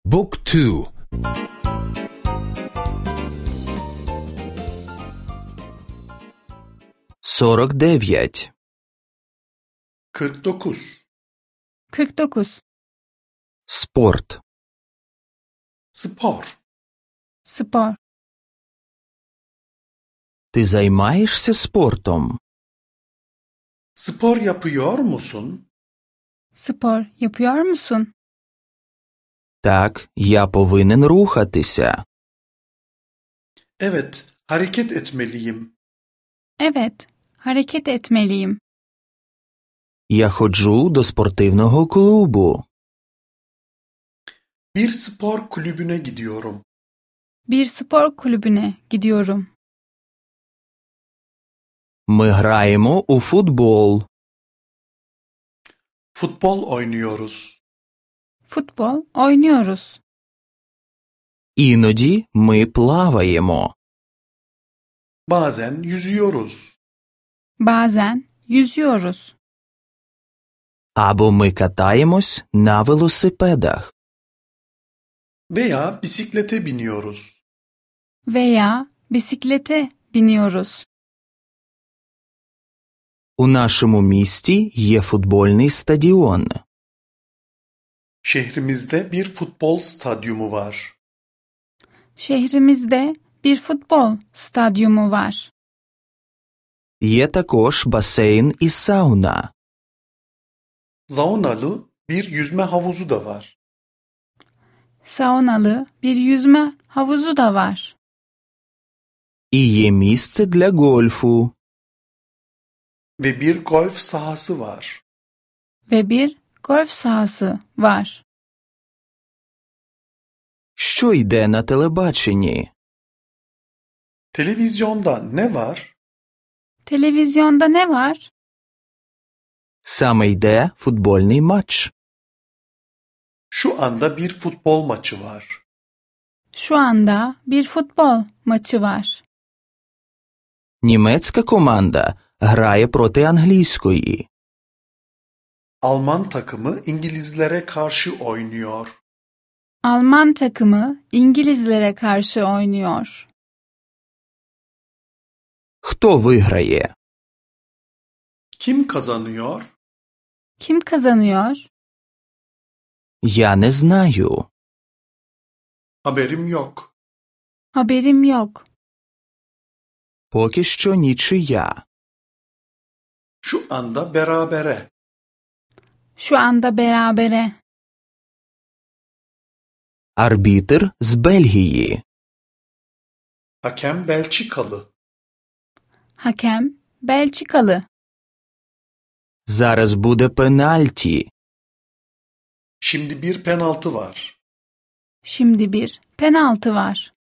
Book 2. 49. 49. 49. Спорт. Spor. Spor. Ти займаєшся спортом? Spor yapıyor musun? Spor yapıyor musun? Так, я повинен рухатися. Evet, hareket etmeliyim. Evet, hareket etmeliyim. Я ходжу до спортивного клубу. Bir spor kulübüne gidiyorum. Bir spor kulübüne gidiyorum. Ми граємо у футбол. Futbol oynuyoruz. Futbol oynuyoruz. Іноді ми плаваємо. Bazen yüzüyoruz. Bazen yüzüyoruz. Або ми катаємось на велосипедах. Veya bisiklete biniyoruz. Veya bisiklete biniyoruz. У нашому місті є футбольний стадіон. Şehrimizde bir futbol stadyumu var. Şehrimizde bir futbol stadyumu var. Є також басейн і сауна. Saunalı bir yüzme havuzu da var. Saunalı bir yüzme havuzu da var. І є місце для гольфу. Ve bir golf sahası var. Ve bir golf sahası var. Що йде на телебаченні? Televizyonda ne var? Televizyonda ne var? Саме йде футбольний матч. Şu anda bir futbol maçı var. Şu anda bir futbol maçı var. Німецька команда грає проти англійської. Alman takımı İngilizlere karşı oynuyor. Alman takımı İngilizlere karşı oynuyor. Хто виграє? Kim kazanıyor? Kim kazanıyor? Я не знаю. Haberim yok. Haberim yok. Поки що нічия. Şu anda berabere. Şu anda berabere. Арбітр з Бельгії. Hakem Belçikalı. Hakem Belçikalı. Зараз буде пенальті. Şimdi bir penaltı var. Şimdi bir penaltı var.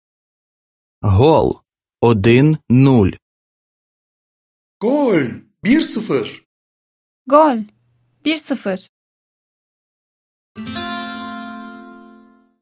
Гол. 1-0. Gol! 1-0. Gol. 1-0.